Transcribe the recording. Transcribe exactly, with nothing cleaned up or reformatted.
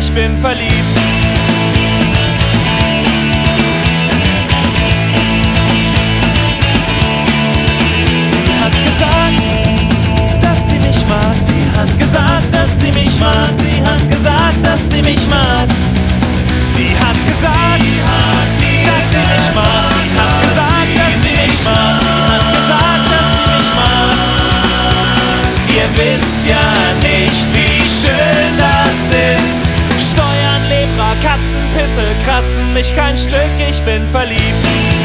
ich bin verliebt. Sie hat gesagt, dass sie mich mag. Sie hat gesagt, dass sie mich mag. Sie hat gesagt, dass sie mich mag. Sie hat gesagt, dass sie mich mag. Sie hat gesagt, dass sie mich mag. Sie hat gesagt, dass sie mich mag. Ihr wisst ja nicht, wie schön das ist. Steuern, Lepra, Katzenpisse kratzen mich kein Stück, ich bin verliebt.